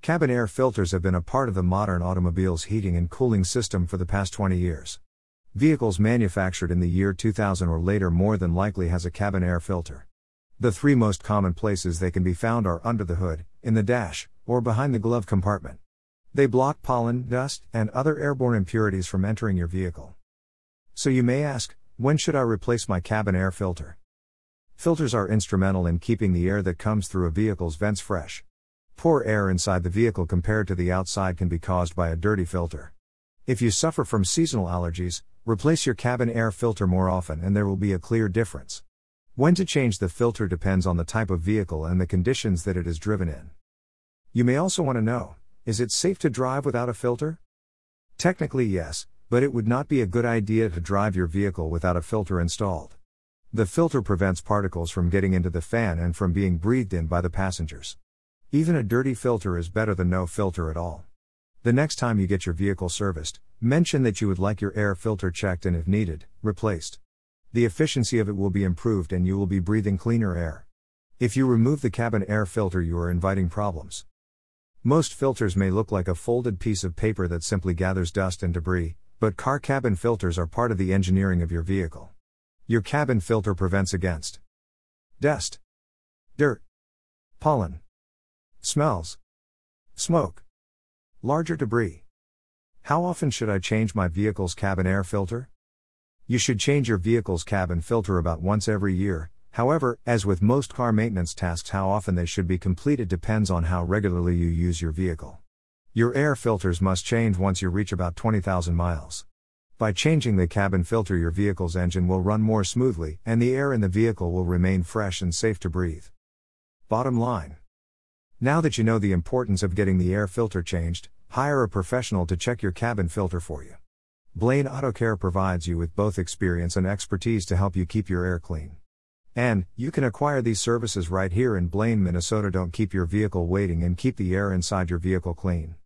Cabin air filters have been a part of the modern automobile's heating and cooling system for the past 20 years. Vehicles manufactured in the year 2000 or later more than likely has a cabin air filter. The three most common places they can be found are under the hood, in the dash, or behind the glove compartment. They block pollen, dust, and other airborne impurities from entering your vehicle. So you may ask, when should I replace my cabin air filter? Filters are instrumental in keeping the air that comes through a vehicle's vents fresh. Poor air inside the vehicle compared to the outside can be caused by a dirty filter. If you suffer from seasonal allergies, replace your cabin air filter more often and there will be a clear difference. When to change the filter depends on the type of vehicle and the conditions that it is driven in. You may also want to know, is it safe to drive without a filter? Technically yes, but it would not be a good idea to drive your vehicle without a filter installed. The filter prevents particles from getting into the fan and from being breathed in by the passengers. Even a dirty filter is better than no filter at all. The next time you get your vehicle serviced, mention that you would like your air filter checked and if needed, replaced. The efficiency of it will be improved and you will be breathing cleaner air. If you remove the cabin air filter, you are inviting problems. Most filters may look like a folded piece of paper that simply gathers dust and debris, but car cabin filters are part of the engineering of your vehicle. Your cabin filter prevents against dust, dirt, pollen, smells, smoke, larger debris. How often should I change my vehicle's cabin air filter? You should change your vehicle's cabin filter about once every year. However, as with most car maintenance tasks, how often they should be completed depends on how regularly you use your vehicle. Your air filters must change once you reach about 20,000 miles. By changing the cabin filter, your vehicle's engine will run more smoothly, and the air in the vehicle will remain fresh and safe to breathe. Bottom line. Now that you know the importance of getting the air filter changed, hire a professional to check your cabin filter for you. Blaine Auto Care provides you with both experience and expertise to help you keep your air clean. And, you can acquire these services right here in Blaine, Minnesota. Don't keep your vehicle waiting and keep the air inside your vehicle clean.